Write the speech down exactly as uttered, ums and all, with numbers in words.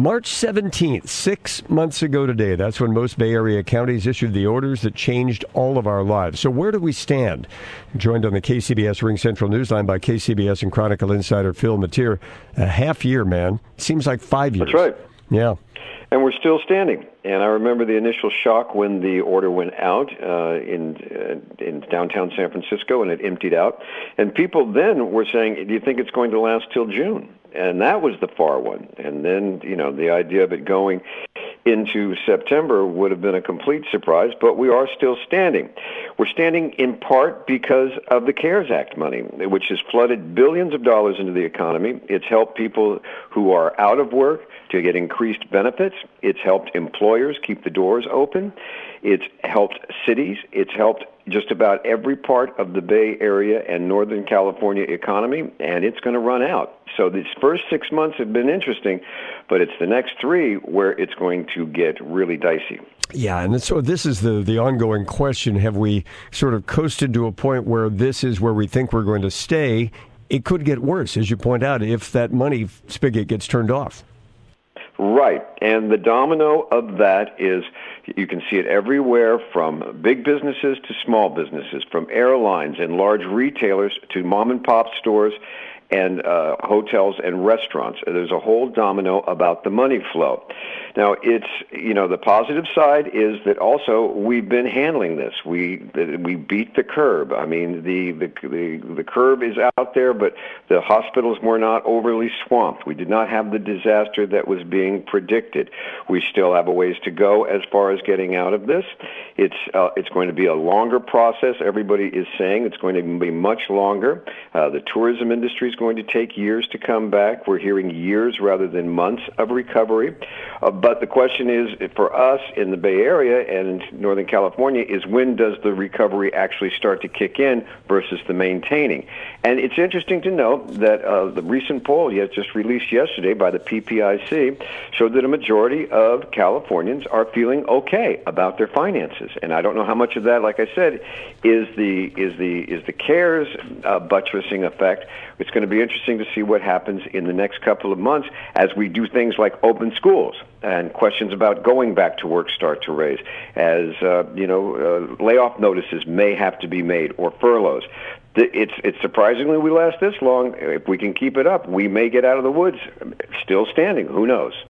March seventeenth, six months ago today, that's when most Bay Area counties issued the orders that changed all of our lives. So where do we stand? Joined on the K C B S Ring Central Newsline by K C B S and Chronicle insider Phil Matier. A half year, man. Seems like five years. That's right. Yeah. And we're still standing. And I remember the initial shock when the order went out uh, in uh, in downtown San Francisco, and it emptied out. And people then were saying, do you think it's going to last till June? And that was the far one. And then, you know, the idea of it going into September would have been a complete surprise, but we are still standing. We're standing in part because of the CARES Act money, which has flooded billions of dollars into the economy. It's helped people who are out of work to get increased benefits. It's helped employers keep the doors open. It's helped cities. It's helped just about every part of the Bay Area and Northern California economy, and it's going to run out. So these first six months have been interesting, but it's the next three where it's going to get really dicey. Yeah, and so this is the, the ongoing question. Have we sort of coasted to a point where this is where we think we're going to stay? It could get worse, as you point out, if that money spigot gets turned off. Right, and the domino of that is you can see it everywhere, from big businesses to small businesses, from airlines and large retailers to mom-and-pop stores and uh, hotels and restaurants. There's a whole domino about the money flow. Now, it's, you know, the positive side is that also we've been handling this. We we beat the curve. I mean, the, the, the, the curve is out there, but the hospitals were not overly swamped. We did not have the disaster that was being predicted. We still have a ways to go as far as getting out of this. It's, uh, it's going to be a longer process. Everybody is saying it's going to be much longer. Uh, the tourism industry is going to take years to come back. We're hearing years rather than months of recovery. Uh, but the question is, for us in the Bay Area and Northern California, is when does the recovery actually start to kick in versus the maintaining? And it's interesting to note that uh, the recent poll yet just released yesterday by the P P I C showed that a majority of Californians are feeling okay about their finances. And I don't know how much of that, like I said, is the is the is the CARES uh, buttressing effect. It's going to be interesting to see what happens in the next couple of months as we do things like open schools and questions about going back to work start to raise, as uh, you know, uh, layoff notices may have to be made, or furloughs. It's it's surprisingly we last this long. If we can keep it up, we may get out of the woods still standing. Who knows?